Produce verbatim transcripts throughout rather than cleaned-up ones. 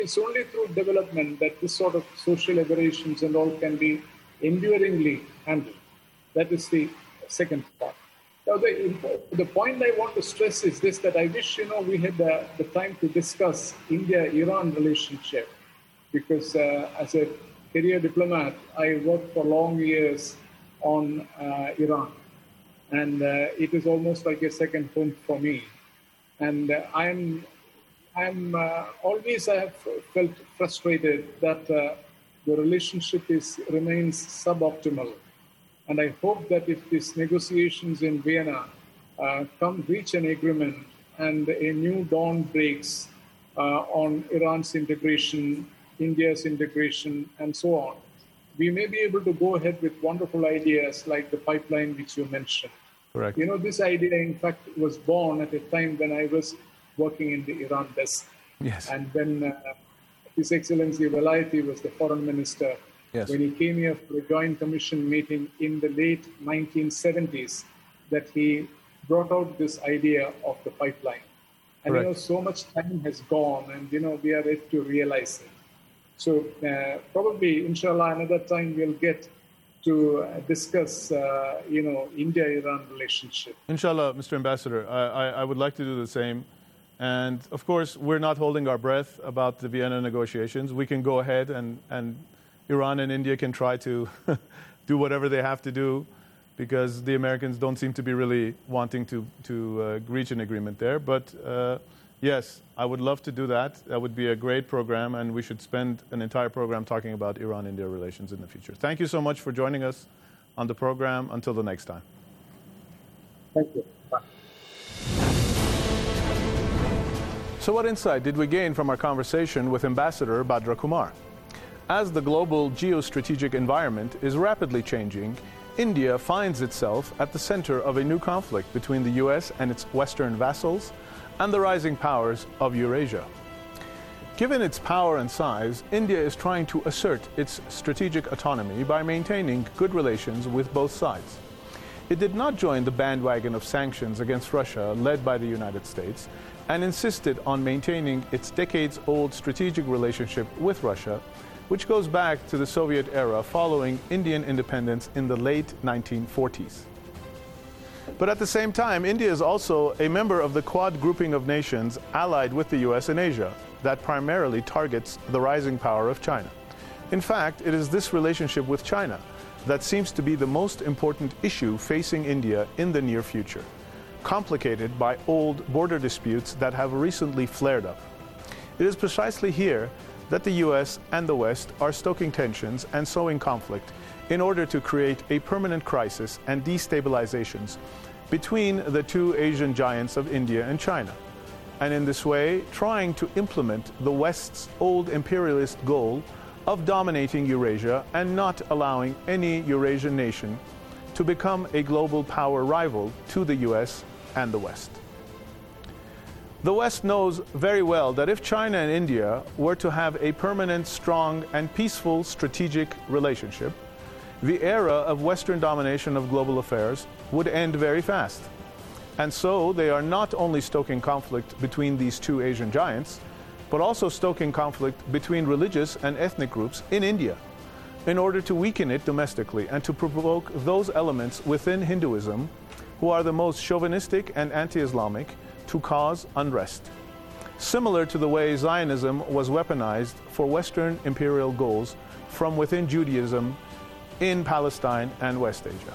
It's only through development that this sort of social aberrations and all can be enduringly handled. That is the second part. Now, the, the point I want to stress is this, that I wish, you know, we had uh, the time to discuss India-Iran relationship, because uh, as a career diplomat, I worked for long years on uh, Iran. And uh, it is almost like a second home for me. And uh, I'm, I'm uh, always I have felt frustrated that uh, the relationship is remains suboptimal. And I hope that if these negotiations in Vienna uh, come reach an agreement and a new dawn breaks uh, on Iran's integration, India's integration, and so on, we may be able to go ahead with wonderful ideas like the pipeline which you mentioned. Correct. You know, this idea, in fact, was born at a time when I was working in the Iran desk. Yes. And when uh, His Excellency Velayati was the foreign minister, yes. when he came here for a joint commission meeting in the late nineteen seventies, that he brought out this idea of the pipeline. And, Correct. you know, so much time has gone and, you know, we are yet to realize it. So uh, probably, inshallah, another time we'll get to uh, discuss, uh, you know, India-Iran relationship. Inshallah, Mister Ambassador, I, I, I would like to do the same. And of course, we're not holding our breath about the Vienna negotiations. We can go ahead and, and Iran and India can try to do whatever they have to do, because the Americans don't seem to be really wanting to, to uh, reach an agreement there. But uh, yes, I would love to do that. That would be a great program, and we should spend an entire program talking about Iran-India relations in the future. Thank you so much for joining us on the program. Until the next time. Thank you. Bye. So what insight did we gain from our conversation with Ambassador Badra Kumar? As the global geostrategic environment is rapidly changing, India finds itself at the center of a new conflict between the U S and its Western vassals and the rising powers of Eurasia. Given its power and size, India is trying to assert its strategic autonomy by maintaining good relations with both sides. It did not join the bandwagon of sanctions against Russia led by the United States, and insisted on maintaining its decades-old strategic relationship with Russia, which goes back to the Soviet era following Indian independence in the late nineteen forties. But at the same time, India is also a member of the Quad grouping of nations allied with the U S in Asia that primarily targets the rising power of China. In fact, it is this relationship with China that seems to be the most important issue facing India in the near future, complicated by old border disputes that have recently flared up. It is precisely here that the U S and the West are stoking tensions and sowing conflict in order to create a permanent crisis and destabilizations between the two Asian giants of India and China, and in this way trying to implement the West's old imperialist goal of dominating Eurasia and not allowing any Eurasian nation to become a global power rival to the U S and the West. The West knows very well that if China and India were to have a permanent, strong, and peaceful strategic relationship, the era of Western domination of global affairs would end very fast. And so they are not only stoking conflict between these two Asian giants, but also stoking conflict between religious and ethnic groups in India in order to weaken it domestically and to provoke those elements within Hinduism who are the most chauvinistic and anti-Islamic to cause unrest, similar to the way Zionism was weaponized for Western imperial goals from within Judaism in Palestine and West Asia.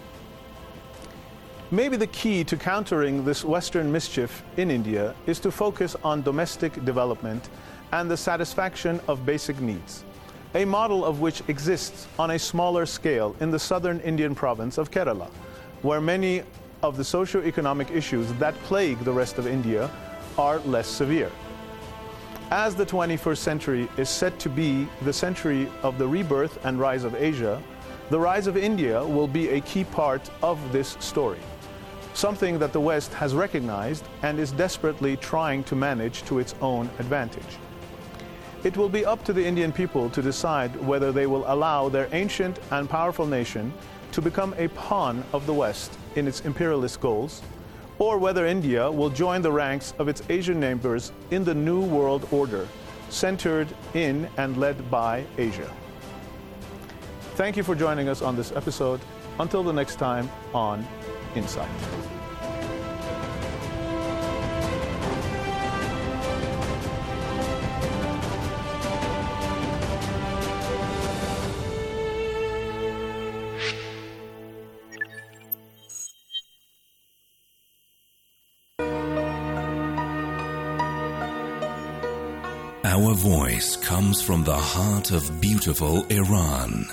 Maybe the key to countering this Western mischief in India is to focus on domestic development and the satisfaction of basic needs, a model of which exists on a smaller scale in the southern Indian province of Kerala, where many of the socio-economic issues that plague the rest of India are less severe. As the twenty-first century is set to be the century of the rebirth and rise of Asia, the rise of India will be a key part of this story, something that the West has recognized and is desperately trying to manage to its own advantage. It will be up to the Indian people to decide whether they will allow their ancient and powerful nation to become a pawn of the West in its imperialist goals, or whether India will join the ranks of its Asian neighbors in the New World Order, centered in and led by Asia. Thank you for joining us on this episode. Until the next time on Insight. Our voice comes from the heart of beautiful Iran.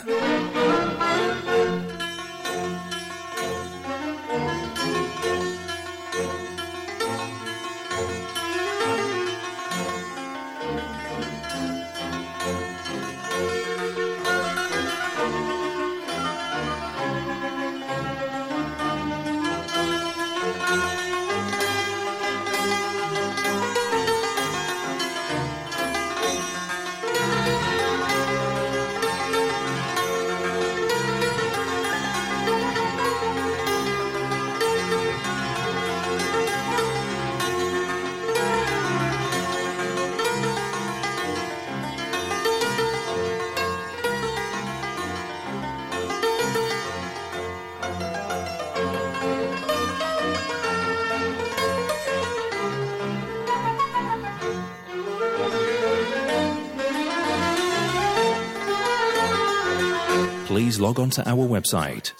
Please log on to our website,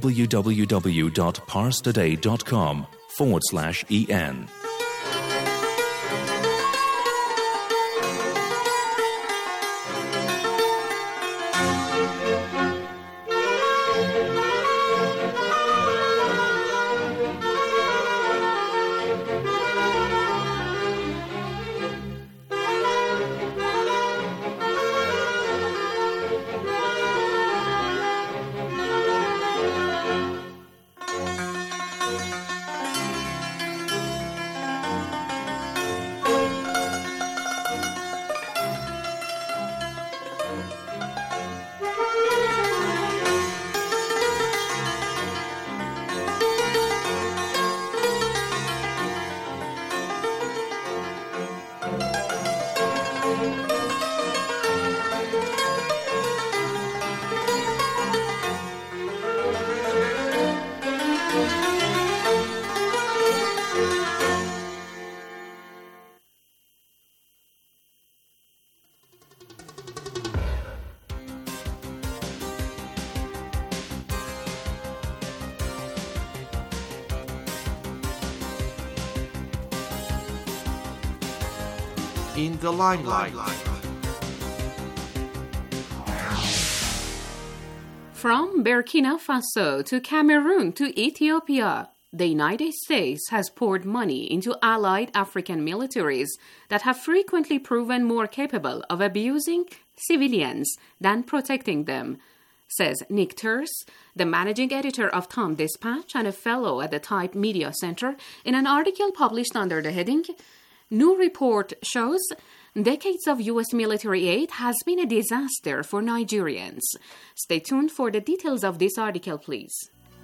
www.parstoday.com forward slash en. In the limelight. From Burkina Faso to Cameroon to Ethiopia, the United States has poured money into allied African militaries that have frequently proven more capable of abusing civilians than protecting them, says Nick Turse, the managing editor of Tom Dispatch and a fellow at the Type Media Center, in an article published under the heading, New report shows decades of U S military aid has been a disaster for Nigerians. Stay tuned for the details of this article, please.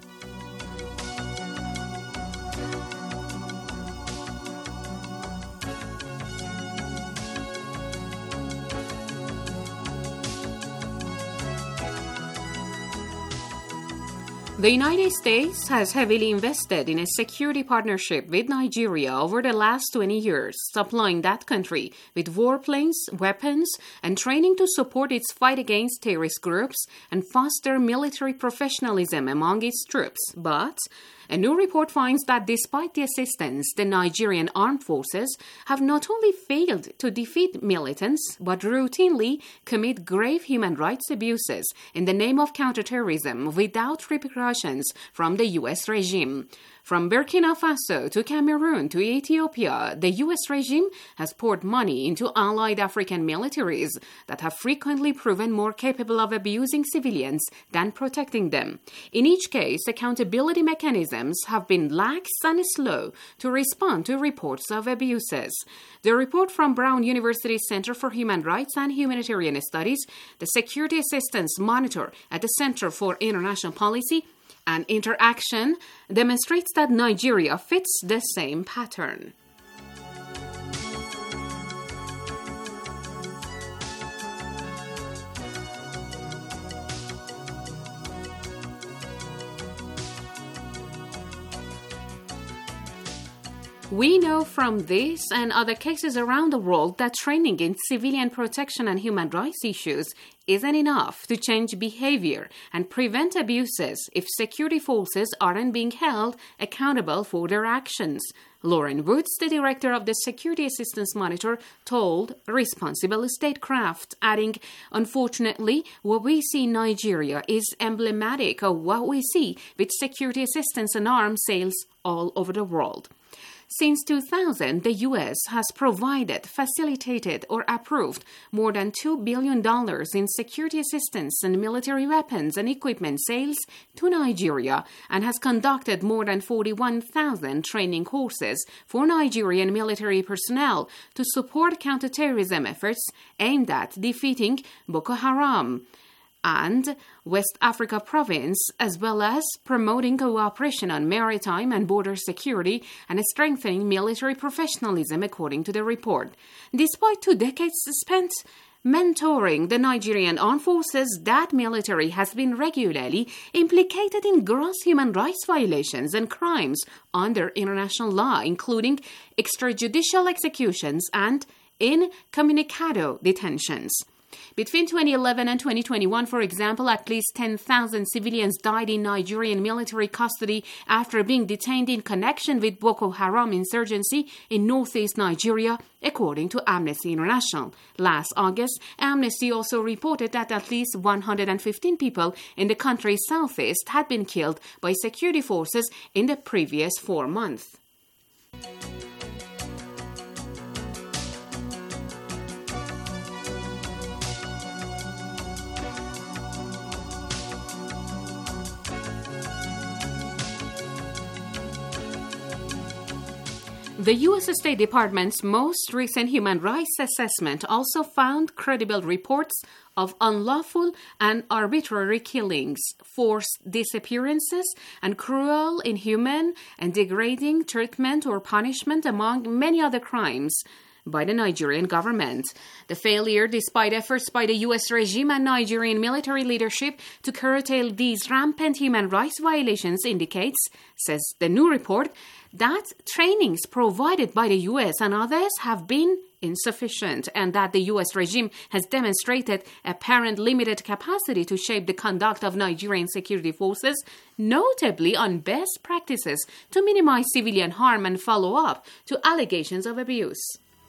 The United States has heavily invested in a security partnership with Nigeria over the last twenty years, supplying that country with warplanes, weapons, and training to support its fight against terrorist groups and foster military professionalism among its troops. But a new report finds that despite the assistance, the Nigerian armed forces have not only failed to defeat militants, but routinely commit grave human rights abuses in the name of counterterrorism without repercussions from the U S regime. From Burkina Faso to Cameroon to Ethiopia, the U S regime has poured money into allied African militaries that have frequently proven more capable of abusing civilians than protecting them. In each case, accountability mechanisms have been lax and slow to respond to reports of abuses. The report from Brown University Center for Human Rights and Humanitarian Studies, the Security Assistance Monitor at the Center for International Policy and Interaction, demonstrates that Nigeria fits the same pattern. We know from this and other cases around the world that training in civilian protection and human rights issues isn't enough to change behavior and prevent abuses if security forces aren't being held accountable for their actions. Lauren Woods, the director of the Security Assistance Monitor, told Responsible Statecraft, adding, "Unfortunately, what we see in Nigeria is emblematic of what we see with security assistance and arms sales all over the world." Since two thousand, the U S has provided, facilitated, or approved more than two billion dollars in security assistance and military weapons and equipment sales to Nigeria and has conducted more than forty-one thousand training courses for Nigerian military personnel to support counterterrorism efforts aimed at defeating Boko Haram and West Africa Province, as well as promoting cooperation on maritime and border security and strengthening military professionalism, according to the report. Despite two decades spent mentoring the Nigerian armed forces, that military has been regularly implicated in gross human rights violations and crimes under international law, including extrajudicial executions and incommunicado detentions. Between twenty eleven and twenty twenty-one, for example, at least ten thousand civilians died in Nigerian military custody after being detained in connection with Boko Haram insurgency in northeast Nigeria, according to Amnesty International. Last August, Amnesty also reported that at least one hundred fifteen people in the country's southeast had been killed by security forces in the previous four months. The U S State Department's most recent human rights assessment also found credible reports of unlawful and arbitrary killings, forced disappearances, and cruel, inhuman, and degrading treatment or punishment, among many other crimes, by the Nigerian government. The failure, despite efforts by the U S regime and Nigerian military leadership to curtail these rampant human rights violations, indicates, says the new report, that trainings provided by the U S and others have been insufficient, and that the U S regime has demonstrated apparent limited capacity to shape the conduct of Nigerian security forces, notably on best practices to minimize civilian harm and follow up to allegations of abuse.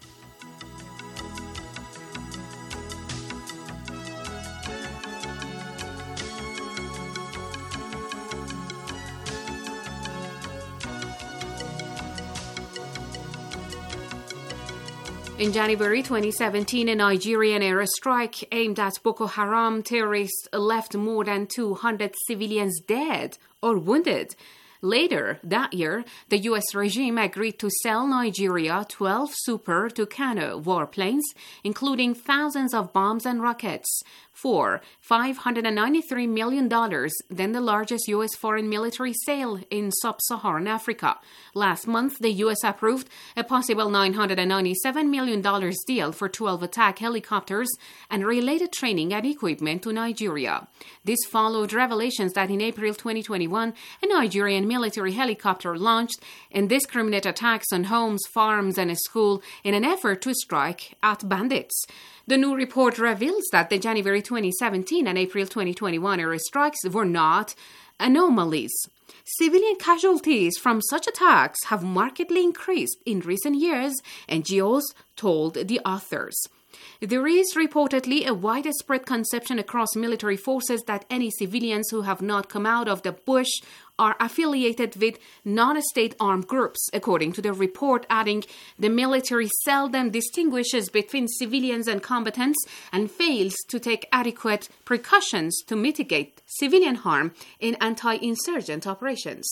In January twenty seventeen, a Nigerian airstrike aimed at Boko Haram terrorists left more than two hundred civilians dead or wounded. Later that year, the U S regime agreed to sell Nigeria twelve Super Tucano warplanes, including thousands of bombs and rockets, for five hundred ninety-three million dollars, then the largest U S foreign military sale in sub-Saharan Africa. Last month, the U S approved a possible nine hundred ninety-seven million dollars deal for twelve attack helicopters and related training and equipment to Nigeria. This followed revelations that in April twenty twenty-one, a Nigerian military helicopter launched indiscriminate attacks on homes, farms, and a school in an effort to strike at bandits. The new report reveals that the January twenty seventeen and April twenty twenty-one airstrikes were not anomalies. Civilian casualties from such attacks have markedly increased in recent years, N G Os told the authors. There is reportedly a widespread conception across military forces that any civilians who have not come out of the bush are affiliated with non-state armed groups, according to the report, adding, the military seldom distinguishes between civilians and combatants and fails to take adequate precautions to mitigate civilian harm in anti-insurgent operations.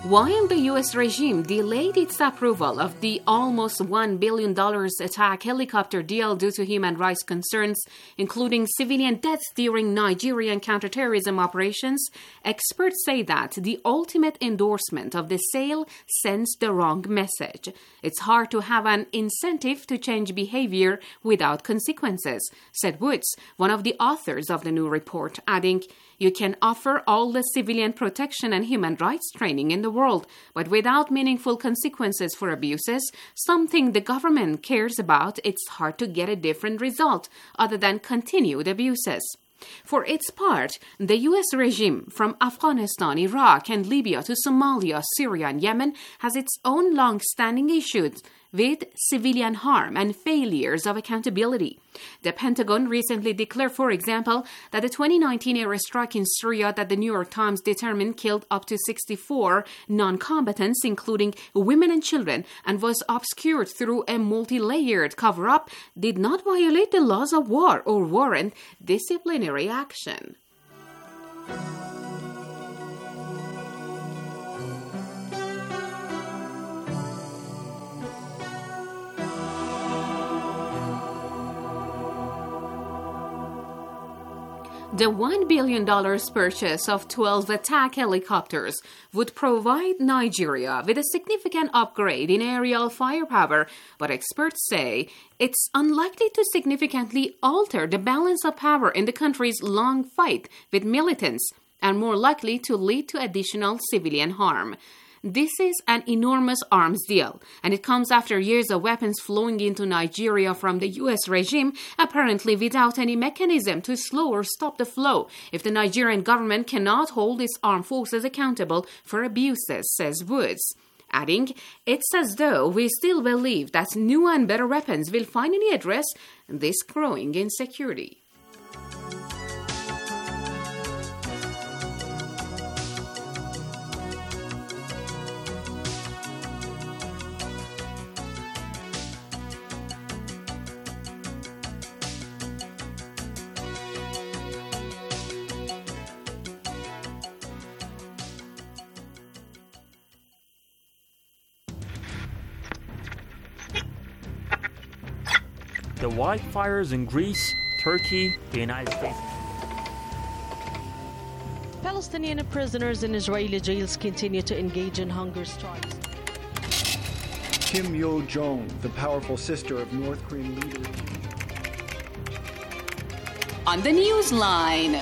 While the U S regime delayed its approval of the almost one billion dollars attack helicopter deal due to human rights concerns, including civilian deaths during Nigerian counterterrorism operations, experts say that the ultimate endorsement of the sale sends the wrong message. It's hard to have an incentive to change behavior without consequences, said Woods, one of the authors of the new report, adding, "You can offer all the civilian protection and human rights training in the world, but without meaningful consequences for abuses, something the government cares about, it's hard to get a different result other than continued abuses." For its part, the U S regime, from Afghanistan, Iraq, and Libya to Somalia, Syria, and Yemen, has its own long-standing issues with civilian harm and failures of accountability. The Pentagon recently declared, for example, that the twenty nineteen airstrike in Syria that the New York Times determined killed up to sixty-four non-combatants, including women and children, and was obscured through a multi-layered cover-up, did not violate the laws of war or warrant disciplinary action. The one billion dollars purchase of twelve attack helicopters would provide Nigeria with a significant upgrade in aerial firepower, but experts say it's unlikely to significantly alter the balance of power in the country's long fight with militants and more likely to lead to additional civilian harm. This is an enormous arms deal, and it comes after years of weapons flowing into Nigeria from the U S regime, apparently without any mechanism to slow or stop the flow if the Nigerian government cannot hold its armed forces accountable for abuses, says Woods. Adding, "It's as though we still believe that new and better weapons will finally address this growing insecurity." The wildfires in Greece, Turkey, the United States. Palestinian prisoners in Israeli jails continue to engage in hunger strikes. Kim Yo-jong, the powerful sister of North Korean leader. On the Newsline.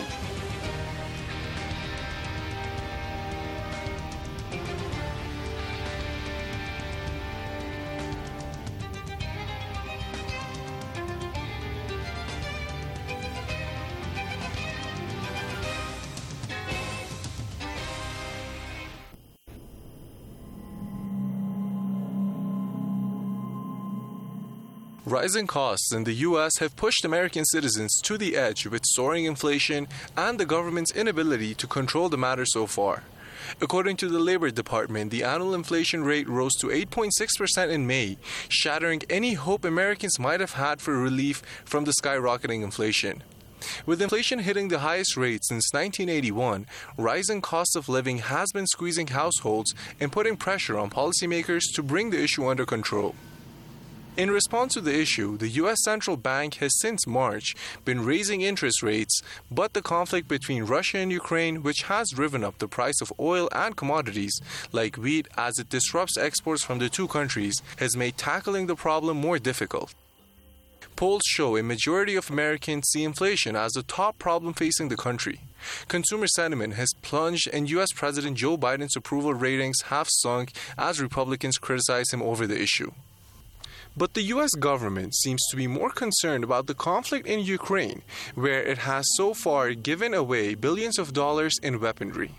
Rising costs in the U S have pushed American citizens to the edge with soaring inflation and the government's inability to control the matter so far. According to the Labor Department, the annual inflation rate rose to eight point six percent in May, shattering any hope Americans might have had for relief from the skyrocketing inflation. With inflation hitting the highest rate since nineteen eighty-one, rising cost of living has been squeezing households and putting pressure on policymakers to bring the issue under control. In response to the issue, the U S Central Bank has since March been raising interest rates, but the conflict between Russia and Ukraine, which has driven up the price of oil and commodities like wheat as it disrupts exports from the two countries, has made tackling the problem more difficult. Polls show a majority of Americans see inflation as the top problem facing the country. Consumer sentiment has plunged and U S President Joe Biden's approval ratings have sunk as Republicans criticize him over the issue. But the U S government seems to be more concerned about the conflict in Ukraine, where it has so far given away billions of dollars in weaponry.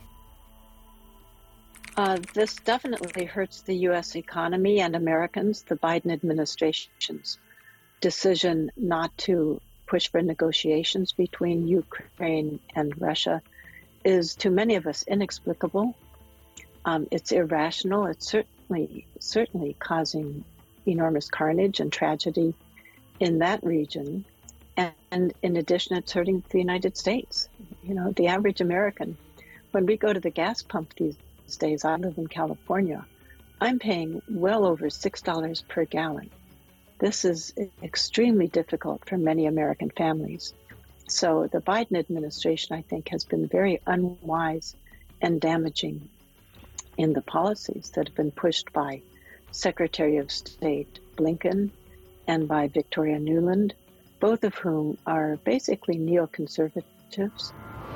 Uh, this definitely hurts the U S economy and Americans. The Biden administration's decision not to push for negotiations between Ukraine and Russia is, to many of us, inexplicable. Um, it's irrational. It's certainly certainly causing enormous carnage and tragedy in that region. And, and in addition, it's hurting the United States. You know, the average American, when we go to the gas pump these days, I live in California, I'm paying well over six dollars per gallon. This is extremely difficult for many American families. So the Biden administration, I think, has been very unwise and damaging in the policies that have been pushed by Secretary of State Blinken and by Victoria Nuland, both of whom are basically neoconservatives.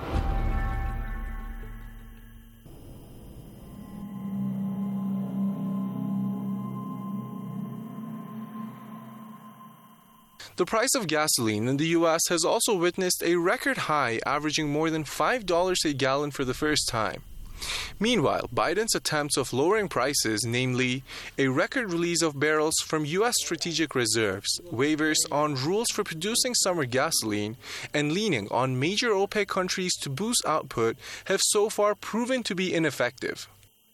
The price of gasoline in the U S has also witnessed a record high, averaging more than five dollars a gallon for the first time. Meanwhile, Biden's attempts of lowering prices, namely a record release of barrels from U S strategic reserves, waivers on rules for producing summer gasoline, and leaning on major OPEC countries to boost output, have so far proven to be ineffective.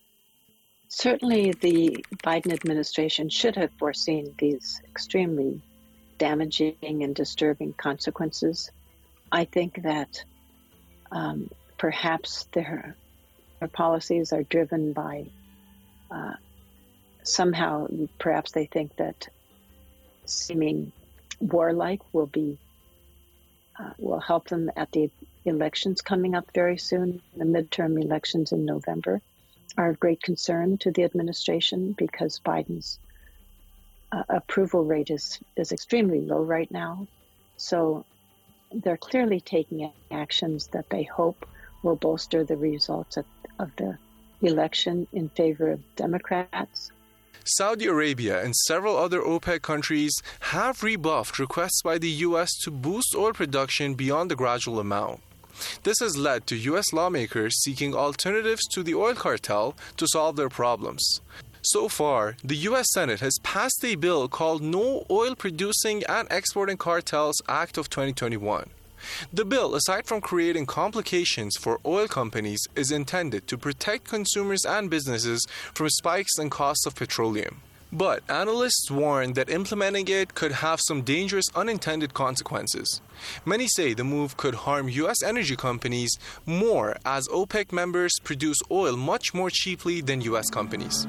Certainly, the Biden administration should have foreseen these extremely damaging and disturbing consequences. I think that um, perhaps their, their policies are driven by uh, somehow, perhaps they think that seeming warlike will be uh, will help them at the elections coming up very soon. The midterm elections in November are of great concern to the administration because Biden's Uh, approval rate is, is extremely low right now. So they're clearly taking actions that they hope will bolster the results of, of the election in favor of Democrats. Saudi Arabia and several other OPEC countries have rebuffed requests by the U S to boost oil production beyond the gradual amount. This has led to U S lawmakers seeking alternatives to the oil cartel to solve their problems. So far, the U S Senate has passed a bill called No Oil Producing and Exporting Cartels Act of twenty twenty-one. The bill, aside from creating complications for oil companies, is intended to protect consumers and businesses from spikes in costs of petroleum. But analysts warn that implementing it could have some dangerous unintended consequences. Many say the move could harm U S energy companies more as OPEC members produce oil much more cheaply than U S companies.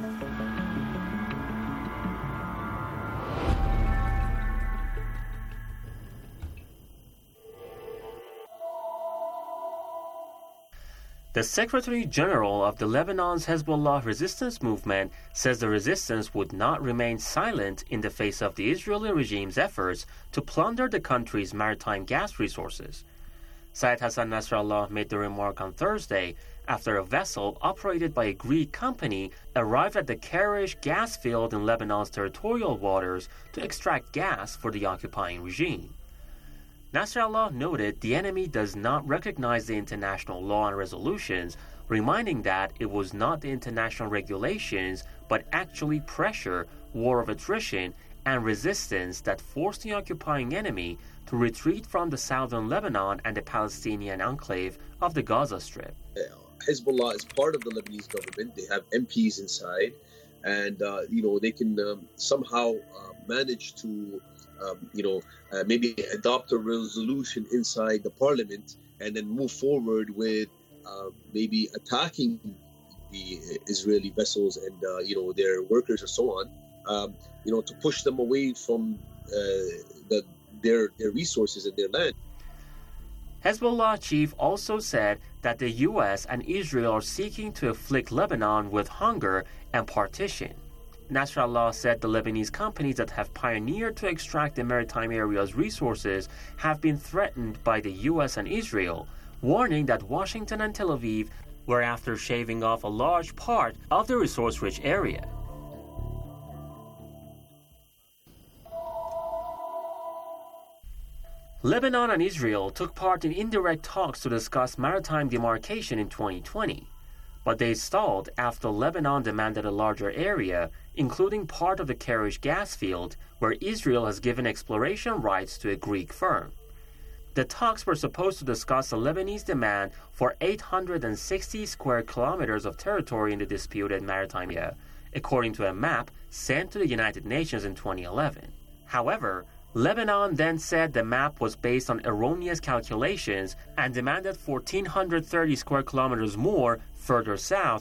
The Secretary General of the Lebanon's Hezbollah resistance movement says the resistance would not remain silent in the face of the Israeli regime's efforts to plunder the country's maritime gas resources. Syed Hassan Nasrallah made the remark on Thursday after a vessel operated by a Greek company arrived at the Karish gas field in Lebanon's territorial waters to extract gas for the occupying regime. Nasrallah noted the enemy does not recognize the international law and resolutions, reminding that it was not the international regulations but actually pressure, war of attrition, and resistance that forced the occupying enemy to retreat from the southern Lebanon and the Palestinian enclave of the Gaza Strip. Hezbollah is part of the Lebanese government. They have M Ps inside, and uh, you know they can um, somehow uh, manage to Um, you know, uh, maybe adopt a resolution inside the parliament and then move forward with uh, maybe attacking the Israeli vessels and, uh, you know, their workers and so on, um, you know, to push them away from uh, the, their, their resources and their land. Hezbollah chief also said that the U S and Israel are seeking to afflict Lebanon with hunger and partition. Nasrallah said the Lebanese companies that have pioneered to extract the maritime area's resources have been threatened by the U S and Israel, warning that Washington and Tel Aviv were after shaving off a large part of the resource-rich area. Lebanon and Israel took part in indirect talks to discuss maritime demarcation in twenty twenty. But they stalled after Lebanon demanded a larger area, including part of the Karish gas field, where Israel has given exploration rights to a Greek firm. The talks were supposed to discuss a Lebanese demand for eight hundred sixty square kilometers of territory in the disputed maritime area, according to a map sent to the United Nations in twenty eleven. However, Lebanon then said the map was based on erroneous calculations and demanded one thousand four hundred thirty square kilometers more further south,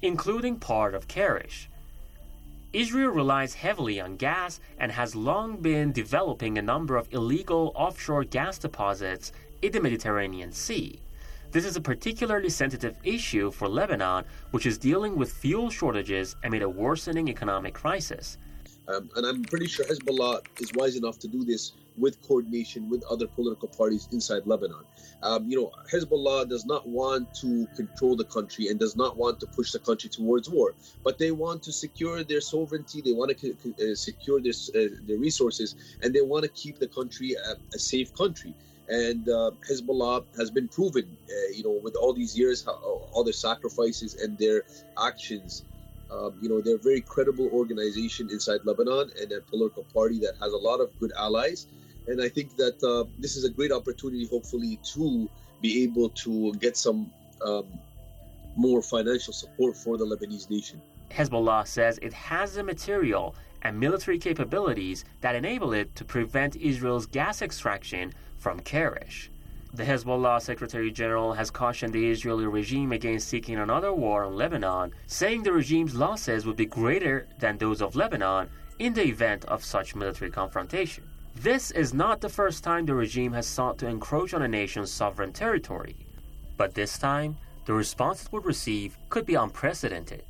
including part of Karish. Israel relies heavily on gas and has long been developing a number of illegal offshore gas deposits in the Mediterranean Sea. This is a particularly sensitive issue for Lebanon, which is dealing with fuel shortages amid a worsening economic crisis. Um, and I'm pretty sure Hezbollah is wise enough to do this with coordination with other political parties inside Lebanon. Um, you know, Hezbollah does not want to control the country and does not want to push the country towards war, but they want to secure their sovereignty, they want to uh, secure their, uh, their resources, and they want to keep the country a, a safe country. And uh, Hezbollah has been proven, uh, you know, with all these years, how, all their sacrifices and their actions. Um, you know, they're a very credible organization inside Lebanon and a political party that has a lot of good allies. And I think that uh, this is a great opportunity, hopefully, to be able to get some um, more financial support for the Lebanese nation. Hezbollah says it has the material and military capabilities that enable it to prevent Israel's gas extraction from Karish. The Hezbollah Secretary General has cautioned the Israeli regime against seeking another war on Lebanon, saying the regime's losses would be greater than those of Lebanon in the event of such military confrontation. This is not the first time the regime has sought to encroach on a nation's sovereign territory, but this time, the response it would receive could be unprecedented.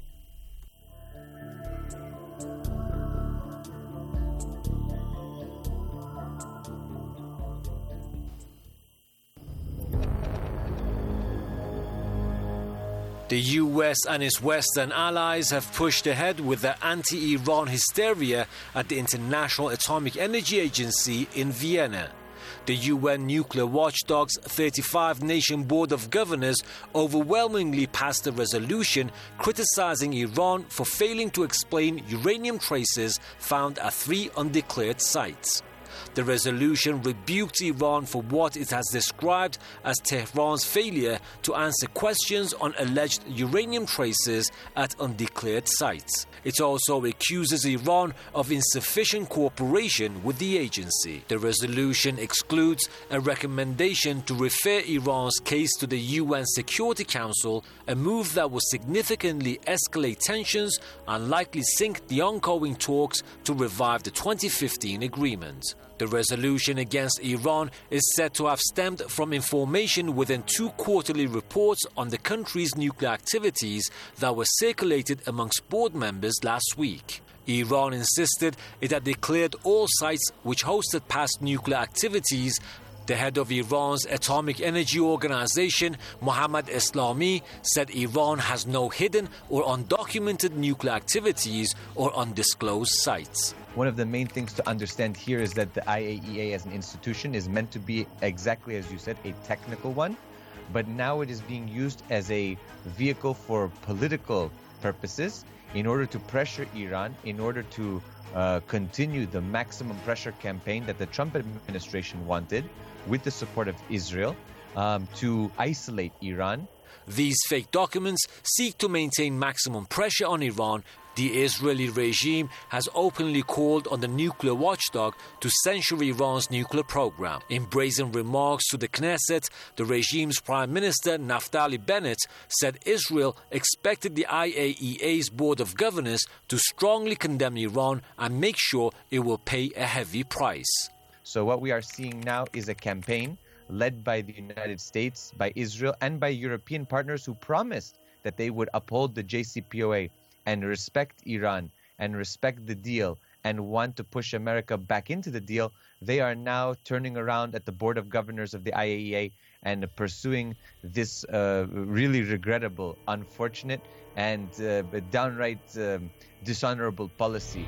The U S and its Western allies have pushed ahead with the anti-Iran hysteria at the International Atomic Energy Agency in Vienna. The U N nuclear watchdog's thirty-five nation Board of Governors overwhelmingly passed a resolution criticizing Iran for failing to explain uranium traces found at three undeclared sites. The resolution rebuked Iran for what it has described as Tehran's failure to answer questions on alleged uranium traces at undeclared sites. It also accuses Iran of insufficient cooperation with the agency. The resolution excludes a recommendation to refer Iran's case to the U N Security Council, a move that will significantly escalate tensions and likely sink the ongoing talks to revive the twenty fifteen agreement. The resolution against Iran is said to have stemmed from information within two quarterly reports on the country's nuclear activities that were circulated amongst board members last week. Iran insisted it had declared all sites which hosted past nuclear activities. The head of Iran's Atomic Energy Organization, Mohammad Eslami, said Iran has no hidden or undocumented nuclear activities or undisclosed sites. One of the main things to understand here is that the I A E A as an institution is meant to be, exactly as you said, a technical one, but now it is being used as a vehicle for political purposes in order to pressure Iran, in order to uh, continue the maximum pressure campaign that the Trump administration wanted with the support of Israel um, to isolate Iran. These fake documents seek to maintain maximum pressure on Iran. The Israeli regime has openly called on the nuclear watchdog to censure Iran's nuclear program. In brazen remarks to the Knesset, the regime's Prime Minister Naftali Bennett said Israel expected the I A E A's Board of Governors to strongly condemn Iran and make sure it will pay a heavy price. So what we are seeing now is a campaign led by the United States, by Israel, and by European partners who promised that they would uphold the J C P O A and respect Iran and respect the deal and want to push America back into the deal. They are now turning around at the Board of Governors of the I A E A and pursuing this uh, really regrettable, unfortunate, and uh, downright um, dishonorable policy.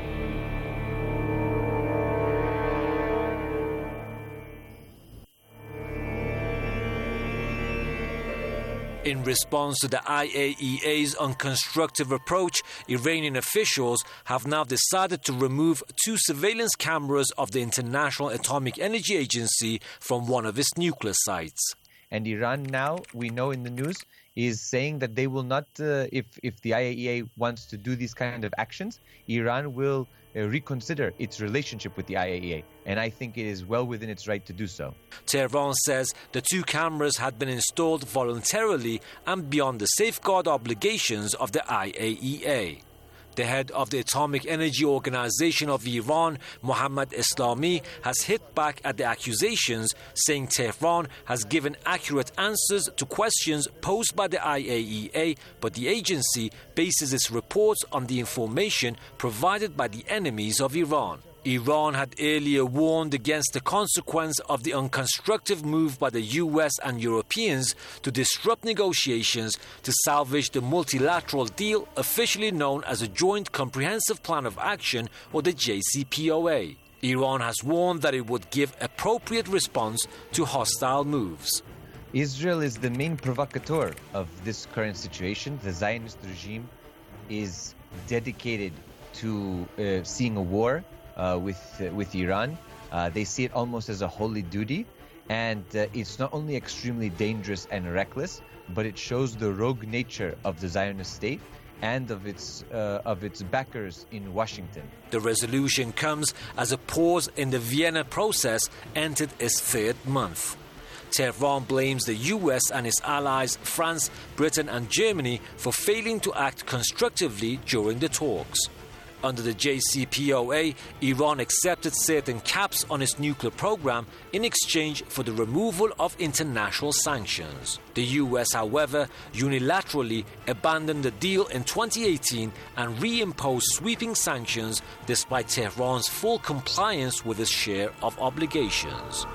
In response to the I A E A's unconstructive approach, Iranian officials have now decided to remove two surveillance cameras of the International Atomic Energy Agency from one of its nuclear sites. And Iran now, we know in the news, is saying that they will not, uh, if, if the I A E A wants to do these kind of actions, Iran will uh, reconsider its relationship with the I A E A. And I think it is well within its right to do so. Tehran says the two cameras had been installed voluntarily and beyond the safeguard obligations of the I A E A. The head of the Atomic Energy Organization of Iran, Mohammad Eslami, has hit back at the accusations, saying Tehran has given accurate answers to questions posed by the I A E A, but the agency bases its reports on the information provided by the enemies of Iran. Iran had earlier warned against the consequence of the unconstructive move by the U S and Europeans to disrupt negotiations to salvage the multilateral deal officially known as a Joint Comprehensive Plan of Action, or the J C P O A. Iran has warned that it would give appropriate response to hostile moves. Israel is the main provocateur of this current situation. The Zionist regime is dedicated to uh, seeing a war Uh, with uh, with Iran. Uh, they see it almost as a holy duty, and uh, it's not only extremely dangerous and reckless, but it shows the rogue nature of the Zionist state and of its uh, of its backers in Washington. The resolution comes as a pause in the Vienna process entered its third month. Tehran blames the U S and its allies, France, Britain and Germany, for failing to act constructively during the talks. Under the J C P O A, Iran accepted certain caps on its nuclear program in exchange for the removal of international sanctions. The U S, however, unilaterally abandoned the deal in twenty eighteen and reimposed sweeping sanctions despite Tehran's full compliance with its share of obligations.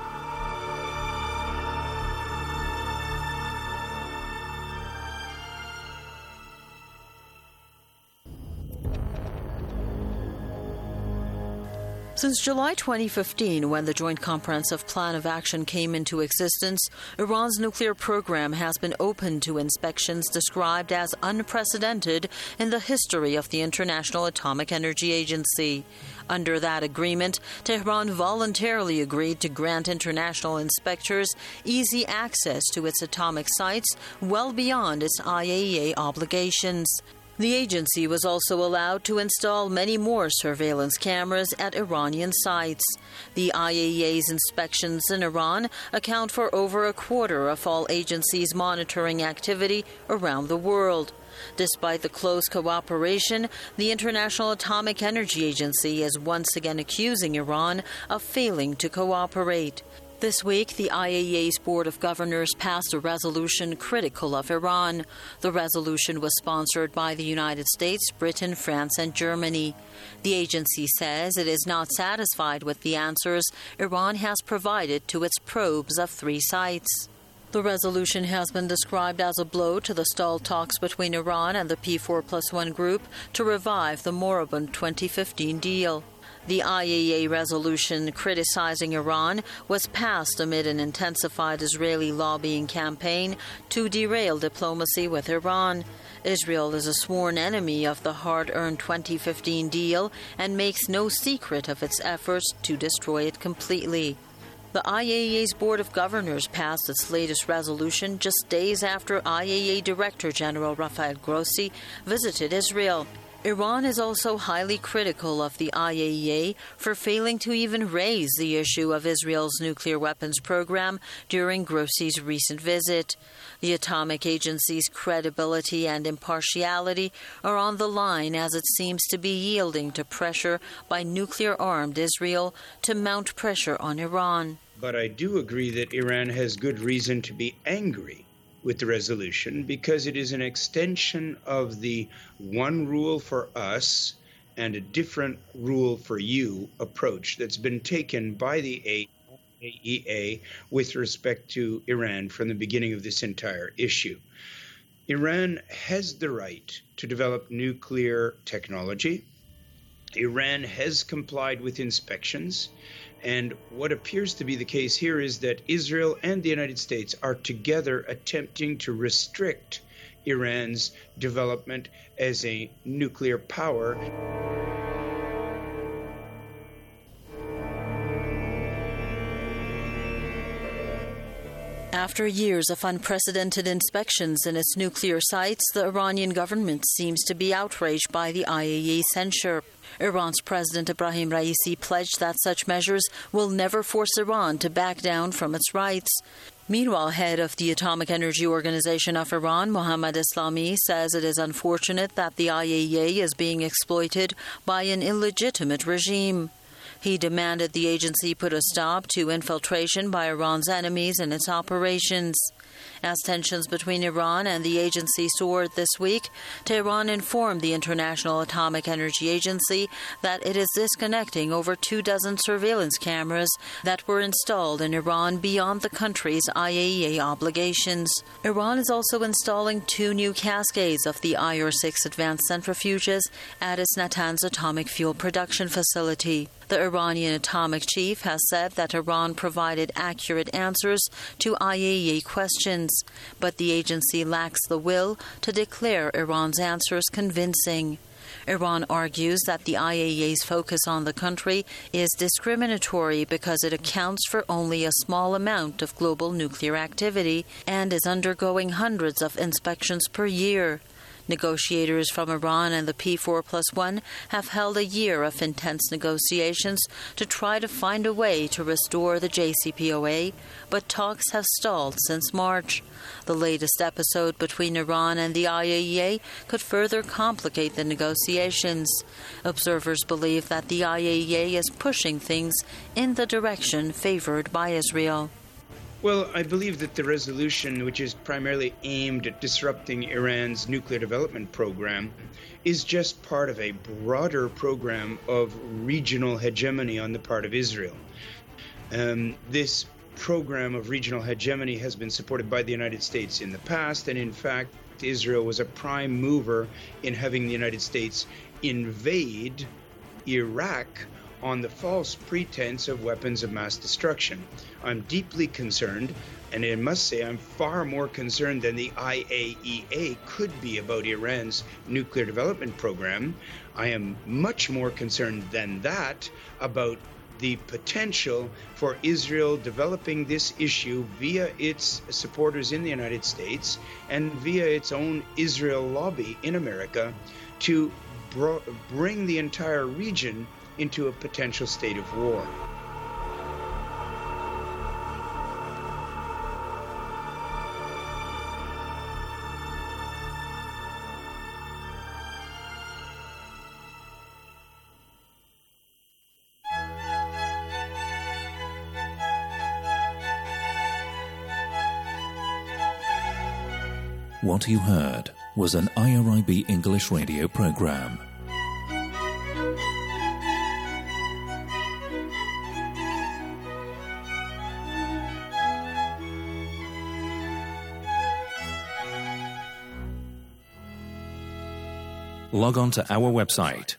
Since July twenty fifteen, when the Joint Comprehensive Plan of Action came into existence, Iran's nuclear program has been open to inspections described as unprecedented in the history of the International Atomic Energy Agency. Under that agreement, Tehran voluntarily agreed to grant international inspectors easy access to its atomic sites well beyond its I A E A obligations. The agency was also allowed to install many more surveillance cameras at Iranian sites. The I A E A's inspections in Iran account for over a quarter of all agencies monitoring activity around the world. Despite the close cooperation, the International Atomic Energy Agency is once again accusing Iran of failing to cooperate. This week, the I A E A's Board of Governors passed a resolution critical of Iran. The resolution was sponsored by the United States, Britain, France, and Germany. The agency says it is not satisfied with the answers Iran has provided to its probes of three sites. The resolution has been described as a blow to the stalled talks between Iran and the P four plus one group to revive the moribund twenty fifteen deal. The I A E A resolution criticizing Iran was passed amid an intensified Israeli lobbying campaign to derail diplomacy with Iran. Israel is a sworn enemy of the hard-earned twenty fifteen deal and makes no secret of its efforts to destroy it completely. The I A E A's Board of Governors passed its latest resolution just days after I A E A Director General Rafael Grossi visited Israel. Iran is also highly critical of the I A E A for failing to even raise the issue of Israel's nuclear weapons program during Grossi's recent visit. The atomic agency's credibility and impartiality are on the line as it seems to be yielding to pressure by nuclear-armed Israel to mount pressure on Iran. But I do agree that Iran has good reason to be angry with the resolution because it is an extension of the one rule for us and a different rule for you approach that's been taken by the A E A with respect to Iran from the beginning of this entire issue. Iran has the right to develop nuclear technology. Iran has complied with inspections. And what appears to be the case here is that Israel and the United States are together attempting to restrict Iran's development as a nuclear power. After years of unprecedented inspections in its nuclear sites, the Iranian government seems to be outraged by the I A E A censure. Iran's President Ebrahim Raisi pledged that such measures will never force Iran to back down from its rights. Meanwhile, head of the Atomic Energy Organization of Iran, Mohammad Eslami, says it is unfortunate that the I A E A is being exploited by an illegitimate regime. He demanded the agency put a stop to infiltration by Iran's enemies in its operations. As tensions between Iran and the agency soared this week, Tehran informed the International Atomic Energy Agency that it is disconnecting over two dozen surveillance cameras that were installed in Iran beyond the country's I A E A obligations. Iran is also installing two new cascades of the I R six advanced centrifuges at its Natanz atomic fuel production facility. The Iranian atomic chief has said that Iran provided accurate answers to I A E A questions, but the agency lacks the will to declare Iran's answers convincing. Iran argues that the I A E A's focus on the country is discriminatory because it accounts for only a small amount of global nuclear activity and is undergoing hundreds of inspections per year. Negotiators from Iran and the P four plus one have held a year of intense negotiations to try to find a way to restore the J C P O A, but talks have stalled since March. The latest episode between Iran and the I A E A could further complicate the negotiations. Observers believe that the I A E A is pushing things in the direction favored by Israel. Well, I believe that the resolution, which is primarily aimed at disrupting Iran's nuclear development program, is just part of a broader program of regional hegemony on the part of Israel. Um, this program of regional hegemony has been supported by the United States in the past, and in fact, Israel was a prime mover in having the United States invade Iraq on the false pretense of weapons of mass destruction. I'm deeply concerned, and I must say I'm far more concerned than the I A E A could be about Iran's nuclear development program. I am much more concerned than that about the potential for Israel developing this issue via its supporters in the United States and via its own Israel lobby in America to br- bring the entire region into a potential state of war. What you heard was an I R I B English radio program. Log on to our website,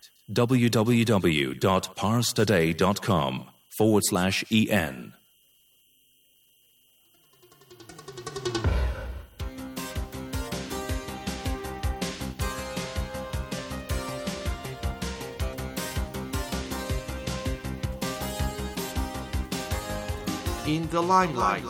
www.parstoday.com forward slash en. In the limelight.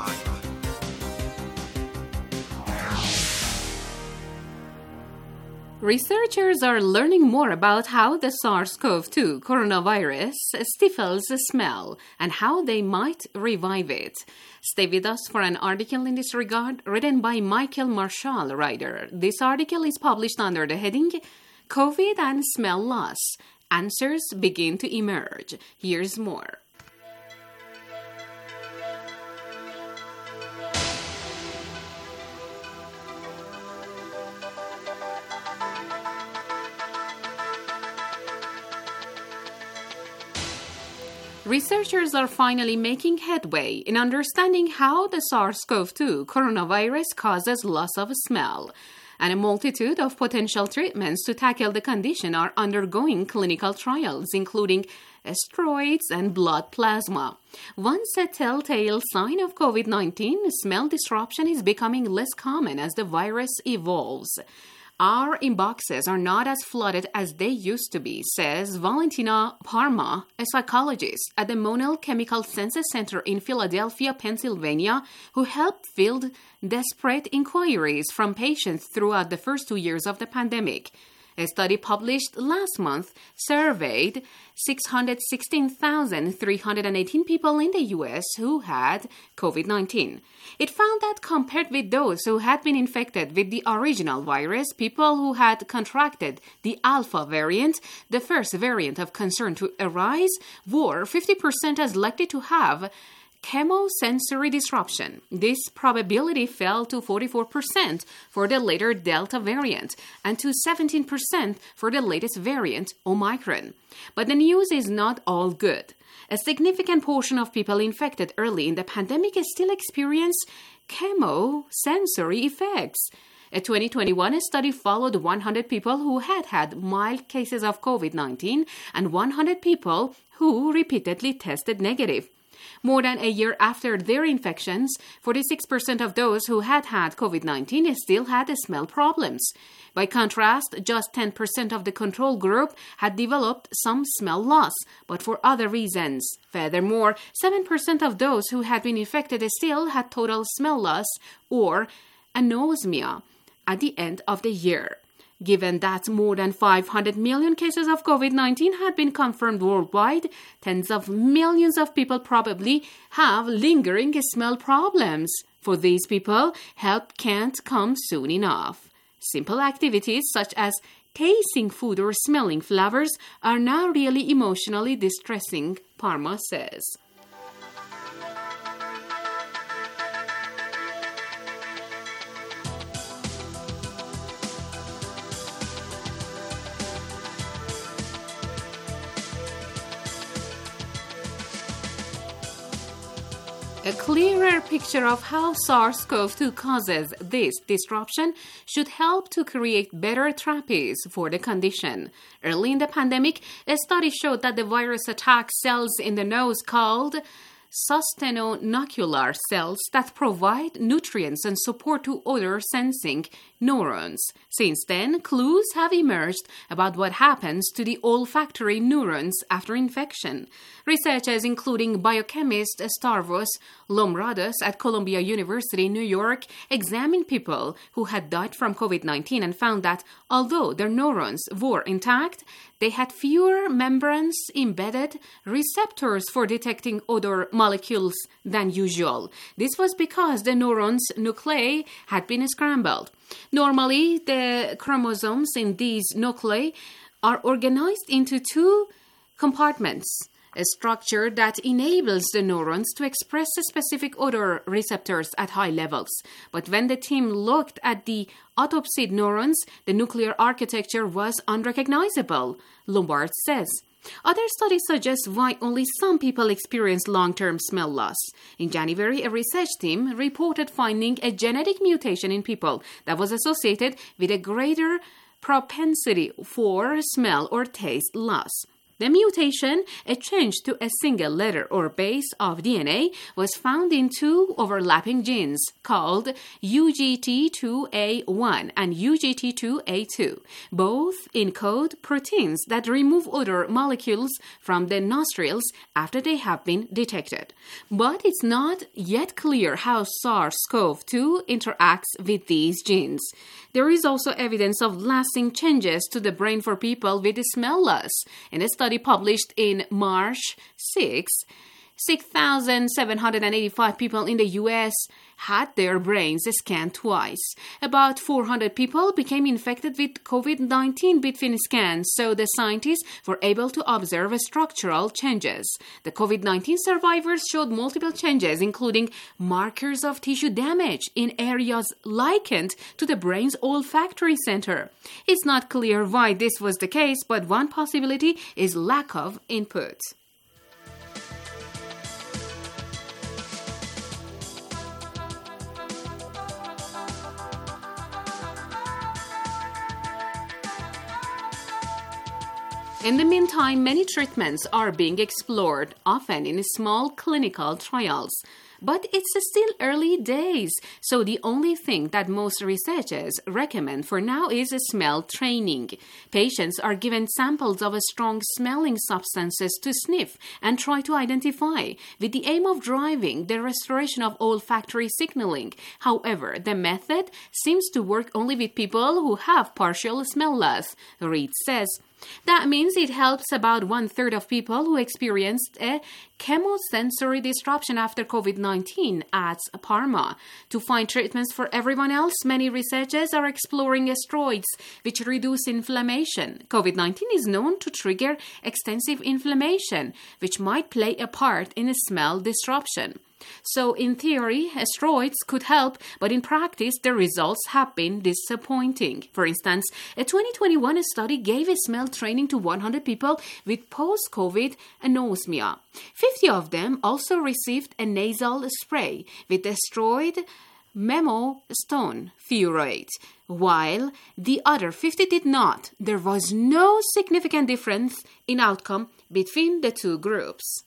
Researchers are learning more about how the SARS-C o V two coronavirus stifles the smell and how they might revive it. Stay with us for an article in this regard written by Michael Marshall Ryder. This article is published under the heading COVID and Smell Loss. Answers begin to emerge. Here's more. Researchers are finally making headway in understanding how the SARS-C o V two coronavirus causes loss of smell, and a multitude of potential treatments to tackle the condition are undergoing clinical trials, including steroids and blood plasma. Once a telltale sign of COVID nineteen, smell disruption is becoming less common as the virus evolves. Our inboxes are not as flooded as they used to be, says Valentina Parma, a psychologist at the Monell Chemical Senses Center in Philadelphia, Pennsylvania, who helped field desperate inquiries from patients throughout the first two years of the pandemic. A study published last month surveyed six hundred sixteen thousand three hundred eighteen people in the U S who had COVID nineteen. It found that compared with those who had been infected with the original virus, people who had contracted the Alpha variant, the first variant of concern to arise, were fifty percent as likely to have chemosensory disruption. This probability fell to forty-four percent for the later Delta variant and to seventeen percent for the latest variant, Omicron. But the news is not all good. A significant portion of people infected early in the pandemic still experience chemosensory effects. A twenty twenty-one study followed one hundred people who had had mild cases of COVID nineteen and one hundred people who repeatedly tested negative. More than a year after their infections, forty-six percent of those who had had COVID nineteen still had smell problems. By contrast, just ten percent of the control group had developed some smell loss, but for other reasons. Furthermore, seven percent of those who had been infected still had total smell loss or anosmia at the end of the year. Given that more than five hundred million cases of COVID nineteen had been confirmed worldwide, tens of millions of people probably have lingering smell problems. For these people, help can't come soon enough. Simple activities such as tasting food or smelling flowers are now really emotionally distressing, Parma says. A clearer picture of how SARS-C o V two causes this disruption should help to create better therapies for the condition. Early in the pandemic, a study showed that the virus attacks cells in the nose called sustenonuclear cells that provide nutrients and support to odor-sensing neurons. Since then, clues have emerged about what happens to the olfactory neurons after infection. Researchers, including biochemist Stavros Lomrados at Columbia University, New York, examined people who had died from COVID nineteen and found that although their neurons were intact, they had fewer membranes-embedded receptors for detecting odor molecules than usual. This was because the neurons' nuclei had been scrambled. Normally, the chromosomes in these nuclei are organized into two compartments, a structure that enables the neurons to express specific odor receptors at high levels. But when the team looked at the autopsied neurons, the nuclear architecture was unrecognizable, Lombard says. Other studies suggest why only some people experience long-term smell loss. In January, a research team reported finding a genetic mutation in people that was associated with a greater propensity for smell or taste loss. The mutation, a change to a single letter or base of D N A, was found in two overlapping genes called U G T two A one and U G T two A two. Both encode proteins that remove odor molecules from the nostrils after they have been detected. But it's not yet clear how SARS-C o V two interacts with these genes. There is also evidence of lasting changes to the brain for people with smell loss. In a study published in March sixth, six thousand seven hundred eighty-five people in the U S had their brains scanned twice. About four hundred people became infected with COVID nineteen between scans, so the scientists were able to observe structural changes. The COVID nineteen survivors showed multiple changes, including markers of tissue damage in areas likened to the brain's olfactory center. It's not clear why this was the case, but one possibility is lack of input. In the meantime, many treatments are being explored, often in small clinical trials. But it's still early days, so the only thing that most researchers recommend for now is smell training. Patients are given samples of strong smelling substances to sniff and try to identify, with the aim of driving the restoration of olfactory signaling. However, the method seems to work only with people who have partial smell loss, Reed says. That means it helps about one-third of people who experienced a chemosensory disruption after COVID nineteen, adds Parma. To find treatments for everyone else, many researchers are exploring steroids, which reduce inflammation. COVID nineteen is known to trigger extensive inflammation, which might play a part in a smell disruption. So, in theory, steroids could help, but in practice, the results have been disappointing. For instance, a twenty twenty-one study gave a smell training to one hundred people with post-COVID anosmia. fifty of them also received a nasal spray with the steroid memostone furoate, while the other fifty did not. There was no significant difference in outcome between the two groups.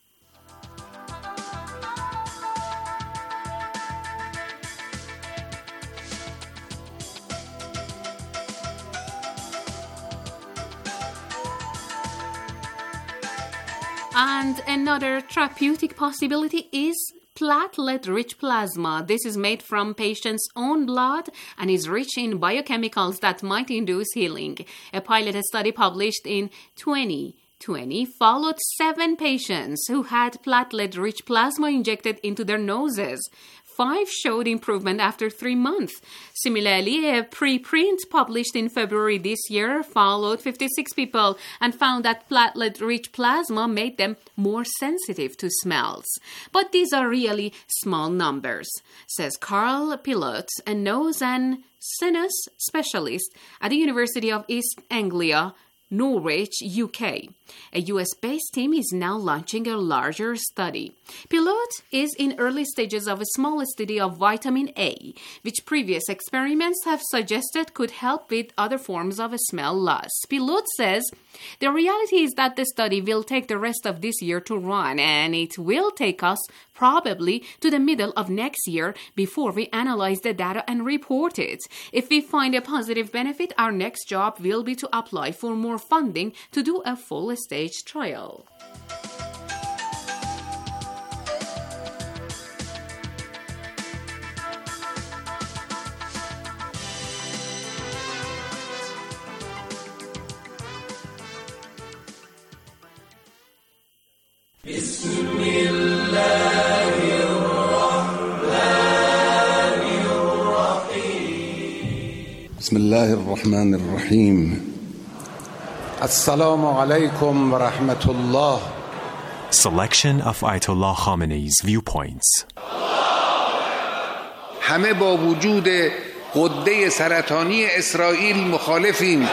And another therapeutic possibility is platelet-rich plasma. This is made from patients' own blood and is rich in biochemicals that might induce healing. A pilot study published in twenty twenty followed seven patients who had platelet-rich plasma injected into their noses. Five showed improvement after three months. Similarly, a preprint published in February this year followed fifty-six people and found that platelet-rich plasma made them more sensitive to smells. But these are really small numbers, says Carl Pilot, a nose and sinus specialist at the University of East Anglia, Norwich, U K. A U S-based team is now launching a larger study. Pilot is in early stages of a small study of vitamin A, which previous experiments have suggested could help with other forms of smell loss. Pilot says the reality is that the study will take the rest of this year to run, and it will take us probably to the middle of next year before we analyze the data and report it. If we find a positive benefit, our next job will be to apply for more funding to do a full stage trial. بسم الله الرحمن الرحيم السلام عليكم ورحمة الله. Selection of Ayatollah Khamenei's viewpoints. همه با وجود غده سرطانی اسرائیل مخالفیم.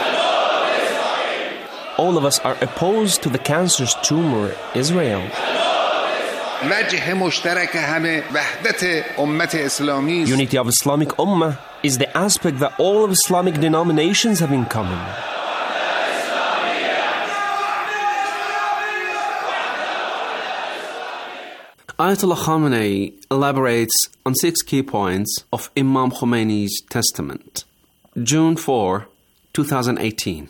All of us are opposed to the cancerous tumor, Israel. وجه مشترک همه وحدت امت اسلامی. Unity of Islamic Ummah is the aspect that all of Islamic denominations have in common. Ayatollah Khamenei elaborates on six key points of Imam Khomeini's testament. June fourth, twenty eighteen.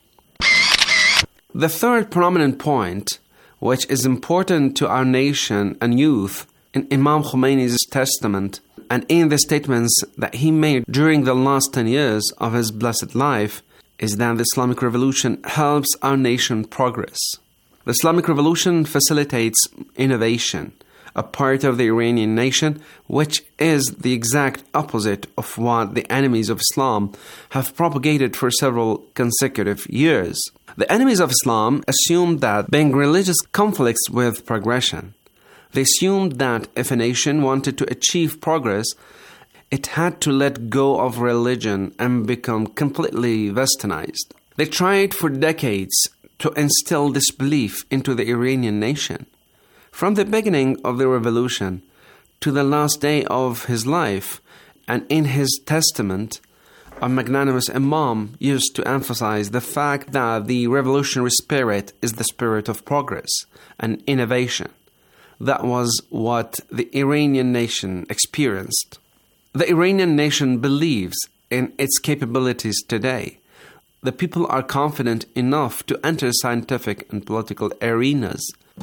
The third prominent point, which is important to our nation and youth in Imam Khomeini's testament and in the statements that he made during the last ten years of his blessed life, is that the Islamic Revolution helps our nation progress. The Islamic Revolution facilitates innovation, a part of the Iranian nation, which is the exact opposite of what the enemies of Islam have propagated for several consecutive years. The enemies of Islam assumed that being religious conflicts with progression. They assumed that if a nation wanted to achieve progress, it had to let go of religion and become completely westernized. They tried for decades to instill this belief into the Iranian nation. From the beginning of the revolution to the last day of his life, and in his testament, a magnanimous Imam used to emphasize the fact that the revolutionary spirit is the spirit of progress and innovation. That was what the Iranian nation experienced. The Iranian nation believes in its capabilities today. The people are confident enough to enter scientific and political arenas.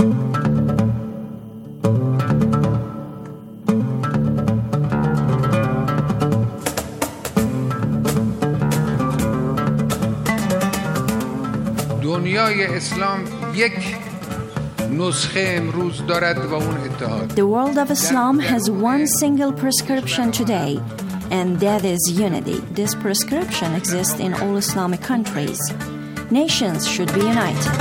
دنیای اسلام یک نسخه امروز دارد و اون اتحاد. The world of Islam has one single prescription today, and that is unity. This prescription exists in all Islamic countries. Nations should be united.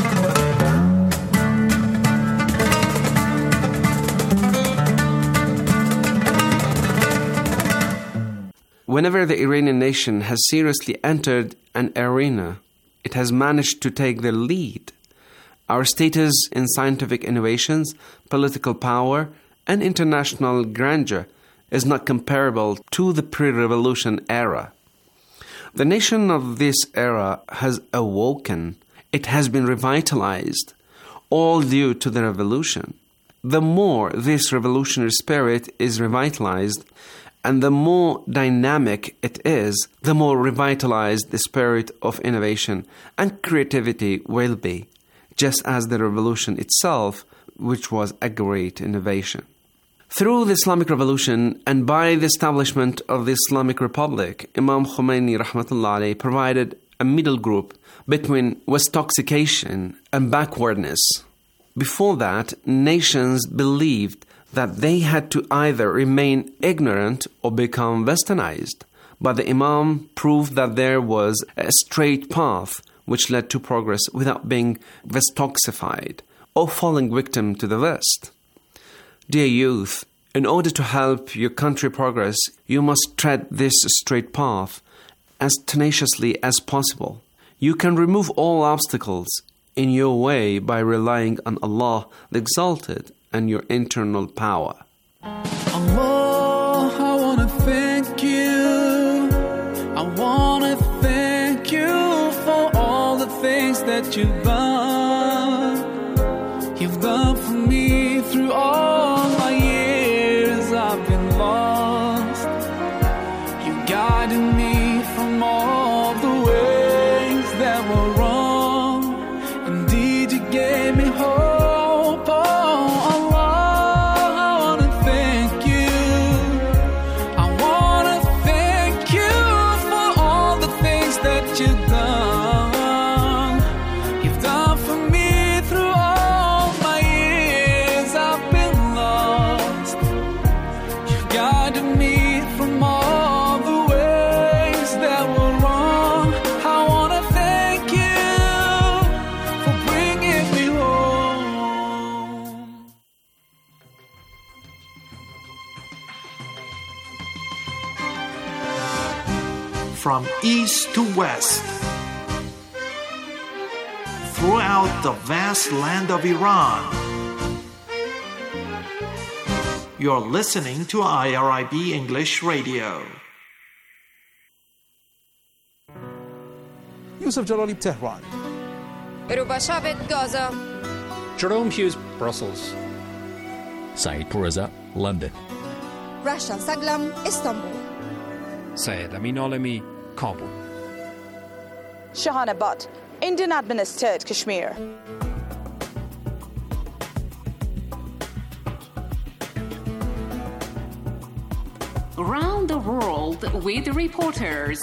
Whenever the Iranian nation has seriously entered an arena, it has managed to take the lead. Our status in scientific innovations, political power, and international grandeur is not comparable to the pre-revolution era. The nation of this era has awoken. It has been revitalized, all due to the revolution. The more this revolutionary spirit is revitalized, and the more dynamic it is, the more revitalized the spirit of innovation and creativity will be, just as the revolution itself, which was a great innovation. Through the Islamic Revolution and by the establishment of the Islamic Republic, Imam Khomeini rahmatullah alayhi provided a middle group between Westoxication and backwardness. Before that, nations believed that they had to either remain ignorant or become westernized. But the Imam proved that there was a straight path which led to progress without being Westoxified or falling victim to the West. Dear youth, in order to help your country progress, you must tread this straight path as tenaciously as possible. You can remove all obstacles in your way by relying on Allah, the Exalted, and your internal power. Allah, I want to thank you. I want to thank you for all the things that you've done. You've done for me through all my years I've been lost. You guided me from all the ways that were wrong. Indeed, you gave me hope. From east to west, throughout the vast land of Iran, you're listening to I R I B English Radio. Yusuf Jalali, Tehran. Rubashavet, Gaza. Jerome Hughes, Brussels. Saeed Pourreza, London. Rasha Saglam, Istanbul. Syed Amin Alami, Kabul. Shahana Butt, Indian administered Kashmir. Around the world with reporters.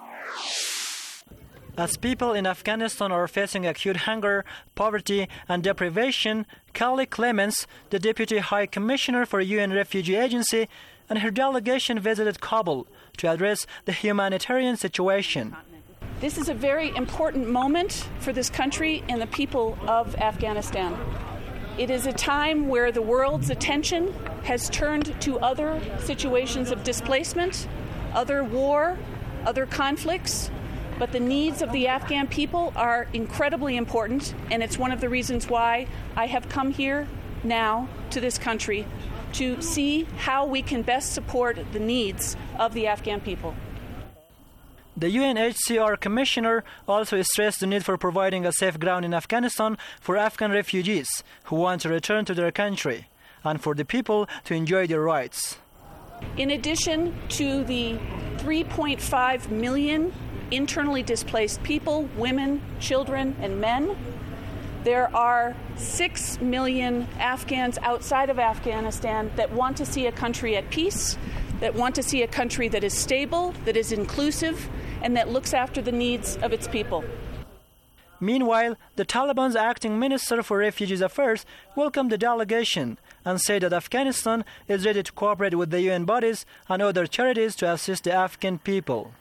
As people in Afghanistan are facing acute hunger, poverty, and deprivation, Kelly Clements, the Deputy High Commissioner for U N Refugee Agency, and her delegation visited Kabul to address the humanitarian situation. This is a very important moment for this country and the people of Afghanistan. It is a time where the world's attention has turned to other situations of displacement, other war, other conflicts, but the needs of the Afghan people are incredibly important, and it's one of the reasons why I have come here now to this country to see how we can best support the needs of the Afghan people. The U N H C R Commissioner also stressed the need for providing a safe ground in Afghanistan for Afghan refugees who want to return to their country and for the people to enjoy their rights. In addition to the three point five million internally displaced people, women, children, and men, there are six million Afghans outside of Afghanistan that want to see a country at peace, that want to see a country that is stable, that is inclusive, and that looks after the needs of its people. Meanwhile, the Taliban's acting Minister for Refugees Affairs welcomed the delegation and said that Afghanistan is ready to cooperate with the U N bodies and other charities to assist the Afghan people.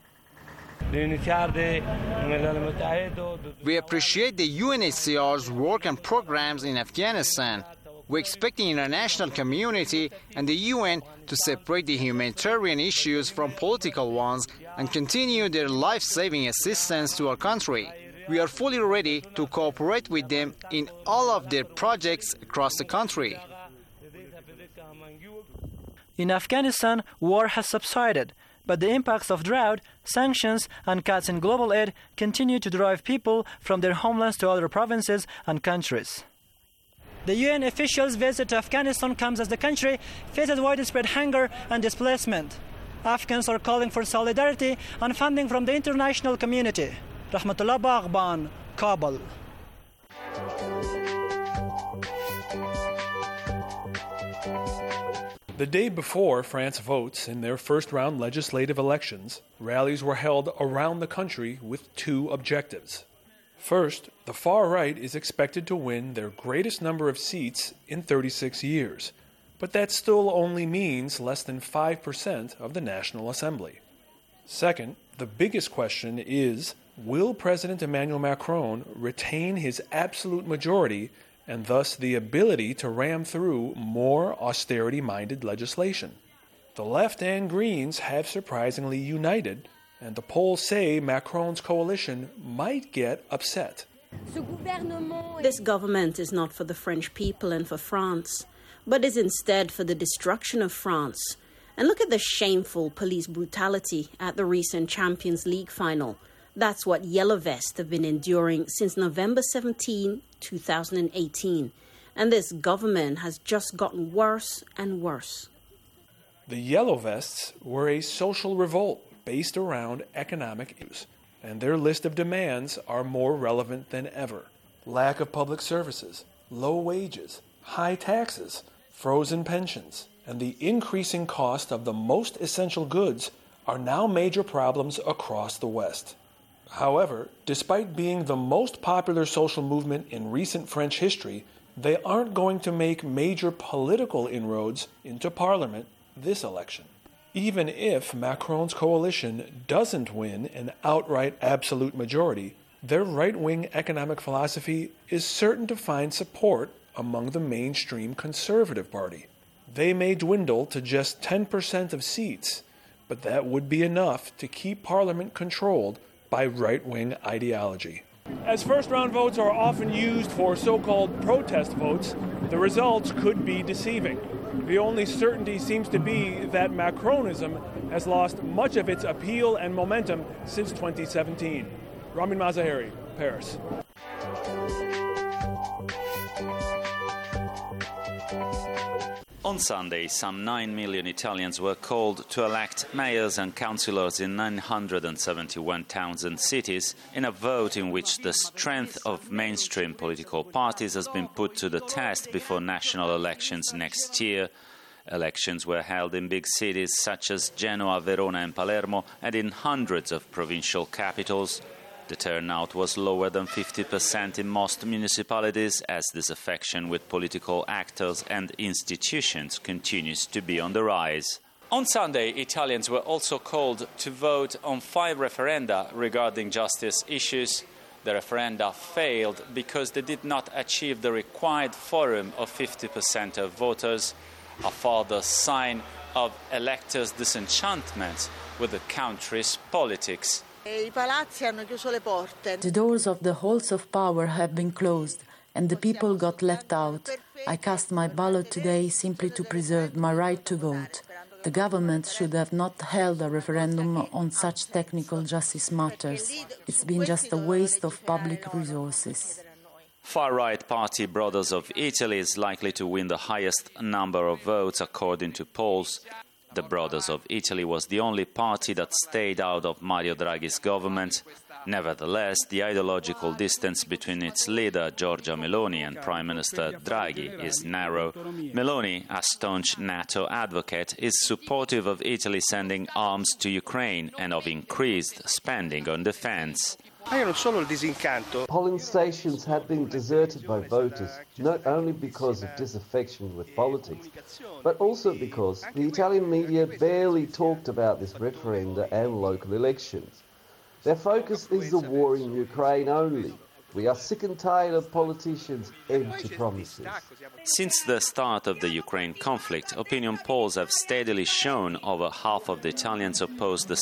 We appreciate the U N H C R's work and programs in Afghanistan. We expect the international community and the U N to separate the humanitarian issues from political ones and continue their life-saving assistance to our country. We are fully ready to cooperate with them in all of their projects across the country. In Afghanistan, war has subsided, but the impacts of drought, sanctions, and cuts in global aid continue to drive people from their homelands to other provinces and countries. The U N officials' visit to Afghanistan comes as the country faces widespread hunger and displacement. Afghans are calling for solidarity and funding from the international community. Rahmatullah Baghban, Kabul. The day before France votes in their first-round legislative elections, rallies were held around the country with two objectives. First, the far right is expected to win their greatest number of seats in thirty-six years, but that still only means less than five percent of the National Assembly. Second, the biggest question is, will President Emmanuel Macron retain his absolute majority and thus the ability to ram through more austerity-minded legislation? The left and Greens have surprisingly united, and the polls say Macron's coalition might get upset. This government is not for the French people and for France, but is instead for the destruction of France. And look at the shameful police brutality at the recent Champions League final. That's what Yellow Vests have been enduring since November seventeenth, two thousand eighteen. And this government has just gotten worse and worse. The Yellow Vests were a social revolt based around economic issues, and their list of demands are more relevant than ever. Lack of public services, low wages, high taxes, frozen pensions, and the increasing cost of the most essential goods are now major problems across the West. However, despite being the most popular social movement in recent French history, they aren't going to make major political inroads into Parliament this election. Even if Macron's coalition doesn't win an outright absolute majority, their right-wing economic philosophy is certain to find support among the mainstream Conservative Party. They may dwindle to just ten percent of seats, but that would be enough to keep Parliament controlled by right-wing ideology. As first-round votes are often used for so-called protest votes, the results could be deceiving. The only certainty seems to be that Macronism has lost much of its appeal and momentum since twenty seventeen. Ramin Mazaheri, Paris. On Sunday, some nine million Italians were called to elect mayors and councillors in nine hundred seventy-one towns and cities in a vote in which the strength of mainstream political parties has been put to the test before national elections next year. Elections were held in big cities such as Genoa, Verona and Palermo, and in hundreds of provincial capitals. The turnout was lower than fifty percent in most municipalities, as disaffection with political actors and institutions continues to be on the rise. On Sunday, Italians were also called to vote on five referenda regarding justice issues. The referenda failed because they did not achieve the required quorum of fifty percent of voters, a further sign of electors' disenchantment with the country's politics. The doors of the halls of power have been closed and the people got left out. I cast my ballot today simply to preserve my right to vote. The government should have not held a referendum on such technical justice matters. It's been just a waste of public resources. Far-right party Brothers of Italy is likely to win the highest number of votes according to polls. The Brothers of Italy was the only party that stayed out of Mario Draghi's government. Nevertheless, the ideological distance between its leader, Giorgia Meloni, and Prime Minister Draghi is narrow. Meloni, a staunch NATO advocate, is supportive of Italy sending arms to Ukraine and of increased spending on defense. Polling stations had been deserted by voters, not only because of disaffection with politics, but also because the Italian media barely talked about this referenda and local elections. Their focus is the war in Ukraine only. We are sick and tired of politicians' empty promises. Since the start of the Ukraine conflict, opinion polls have steadily shown over half of the Italians oppose the